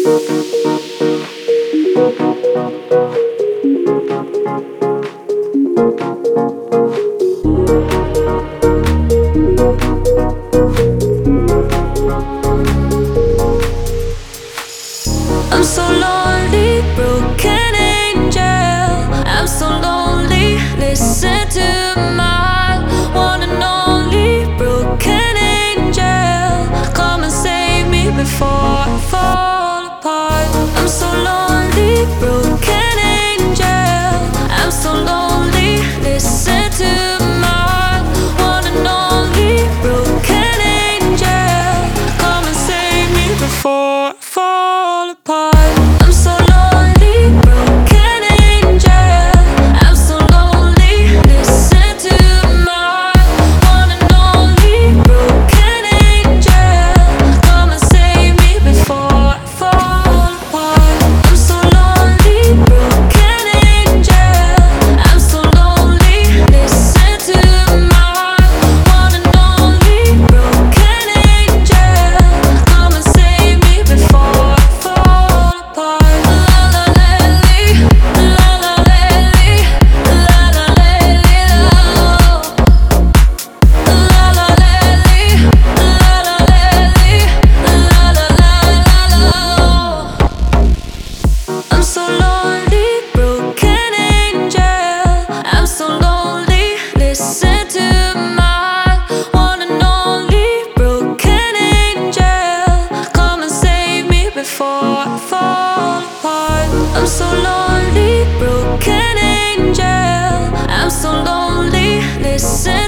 I'm so lonely, broken angel. I'm so lonely, listen to my one and only broken angel. Come and save me before I fall apart. I'm so lonely, broken angel. I'm so lonely, listen to my one and only broken angel. Come and save me before I fall apart. I'm so lonely, broken angel. I'm so lonely, listen to my one and only broken angel. Come and save me before I fall apart. I'm so lonely, broken angel. I'm so lonely, listen to my one and only broken angel. Come and save me before I fall apart. La la la lee, la la la lee, la la la lee, la la la lee, la la la lee, la la la la. I'm so lonely, broken angel. I'm so lonely, listen to my one and only broken angel. Come and save me before I fall apart. I'm so lonely, broken angel. I'm so lonely, listen